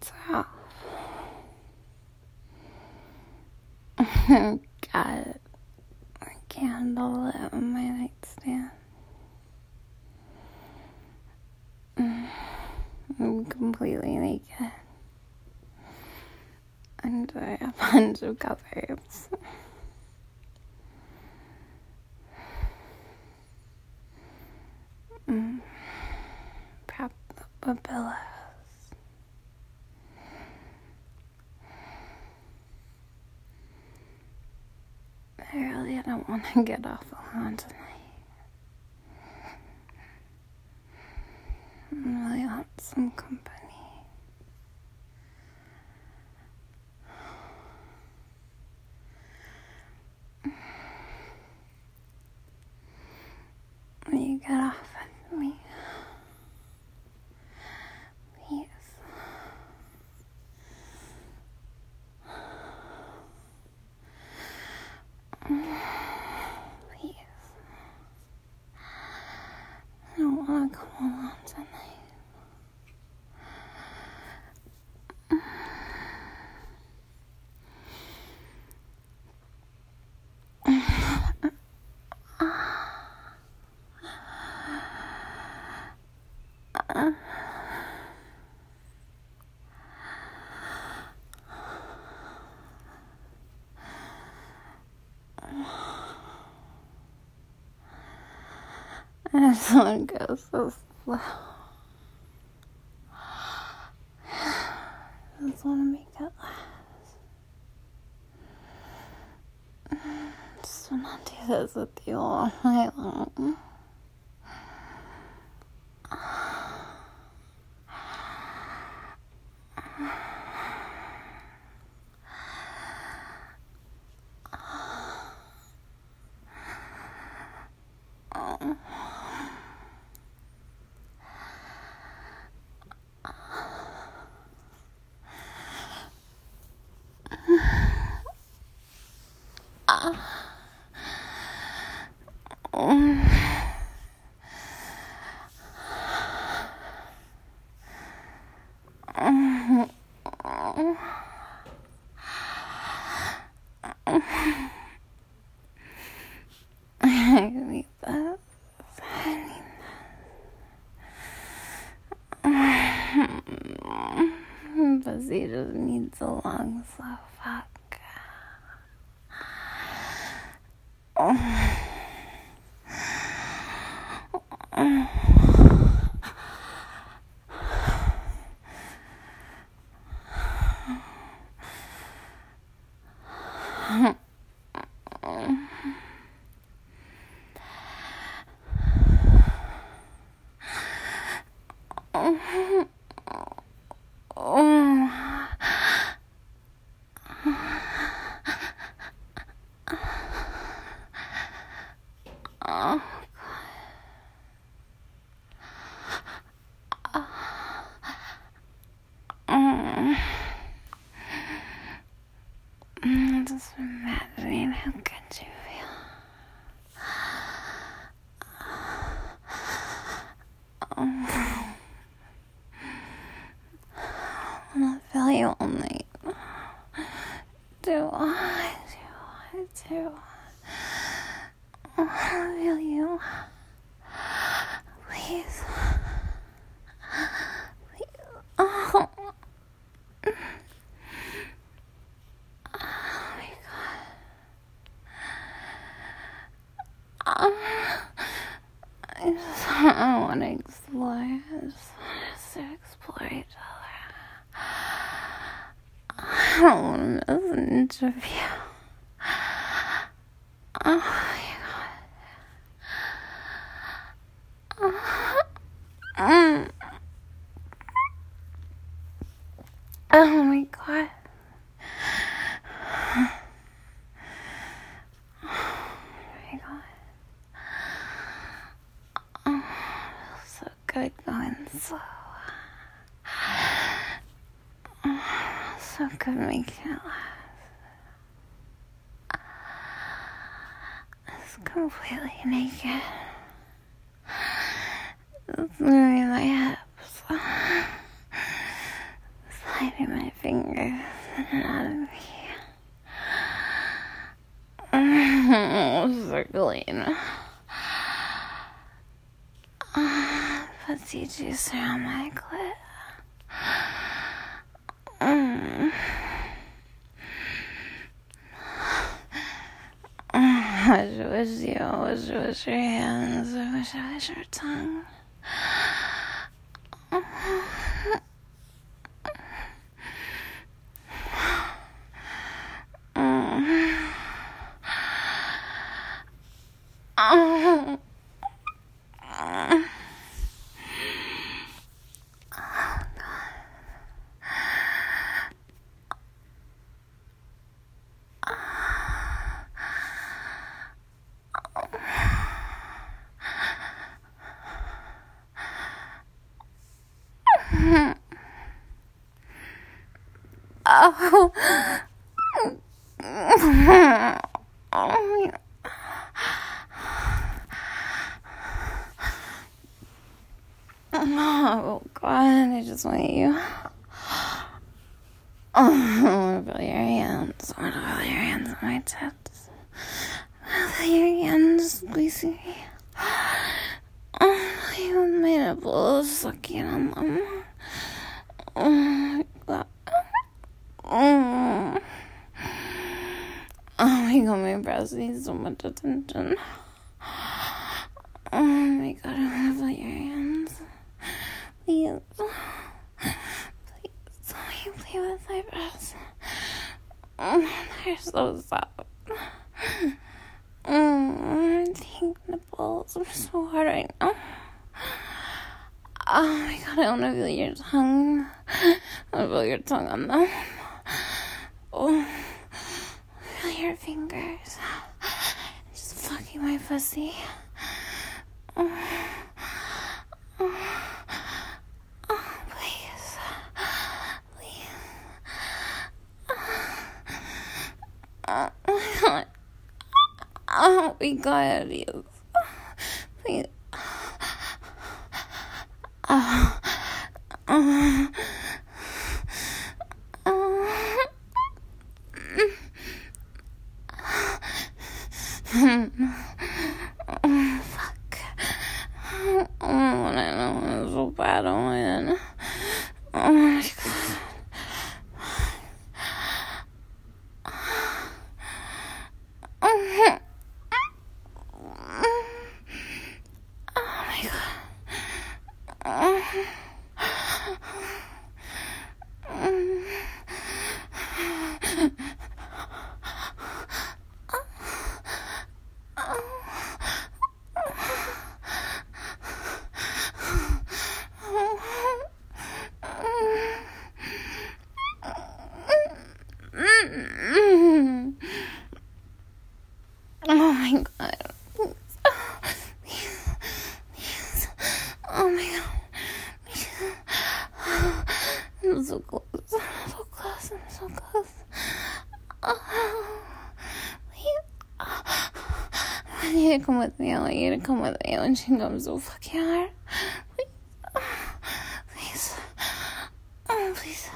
lights off. Got a candle lit on my nightstand. I'm completely naked under a bunch of covers. Propped up with pillows. I really don't want to get off alone tonight. I really want some company. Will you get off with me? Please. Please. I don't want to come alone tonight. I just want to go so slow. I just want to make it last. I just want to do this with you all night long. I need this. Pussy just needs a long, slow fuck. I'm just imagining how good you feel. I want to feel you all night. Do I want to feel you? Please. Oh. I want to explore. I just want us to explore each other. I don't want to miss an interview. Oh my god. Oh my god. Good going slow. So good making it last. It's completely naked. It's moving my hips. It's sliding my fingers anatomy. Circling. Pussy juice around my clit. I wish you, I wish your hands, I wish your tongue. Oh. Oh God, I just want you. I want to feel your hands. I want to feel your hands on my tits. I want to feel your hands squeezing me. You with my nipples sucking on them. Oh my God. Oh my God, my breast needs so much attention. Oh my God, I want to feel your hands. Please. Please, will you play with my breasts? They're so soft. Pink nipples are so hard right now. Oh my God, I want to feel your tongue. I want to feel your tongue on them. Oh, feel your fingers. Just fucking my pussy. Oh my God, yes. Please. Fuck. I know it's so bad on my end. Oh my God. Oh my God. Please. Oh my God. I'm so close. I'm so close. Please. I need you to come with me. I want you to come with me when she comes so fucking hard. Please. Please.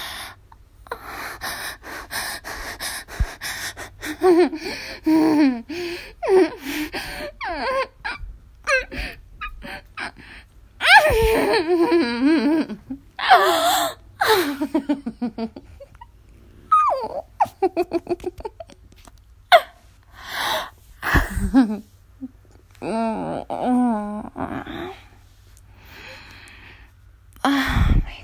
Oh my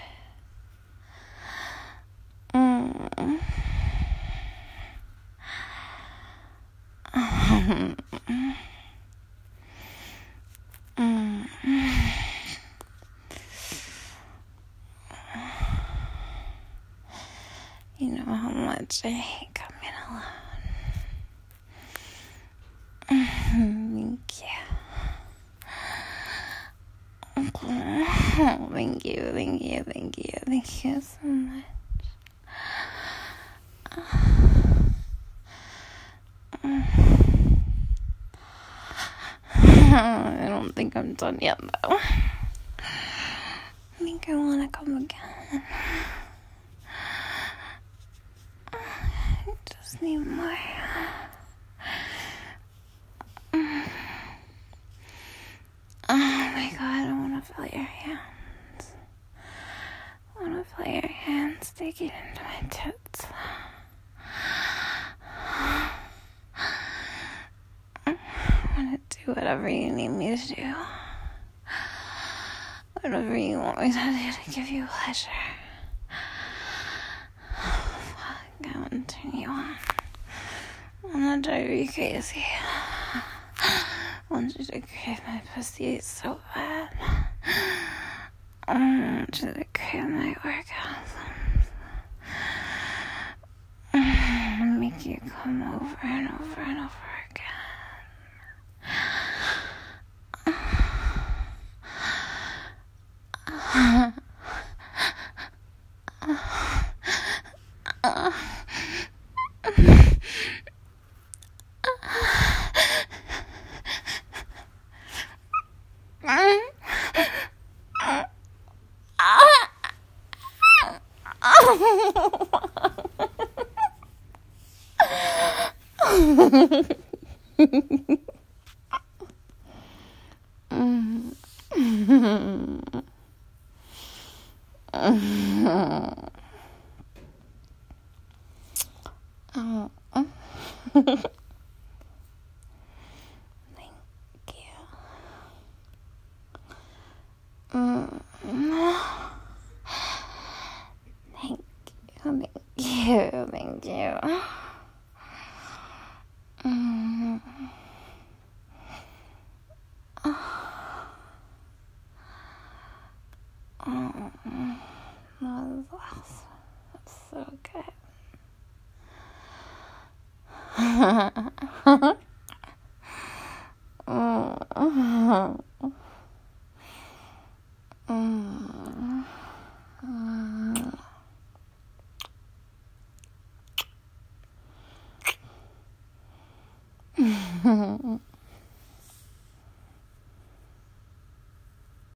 You know how much I hate coming alone. Thank you so much. I don't think I'm done yet, though. I think I want to come again. anymore. Oh my god, I want to feel your hands. I want to feel your hands digging into my tits. I want to do whatever you need me to do. Whatever you want me to do to give you pleasure. Fuck, I want to turn you on. I want to drive you crazy. I want you to crave my pussy so bad. I want you to crave my orgasms. And make you come over and over and over again. Thank you. That's so good.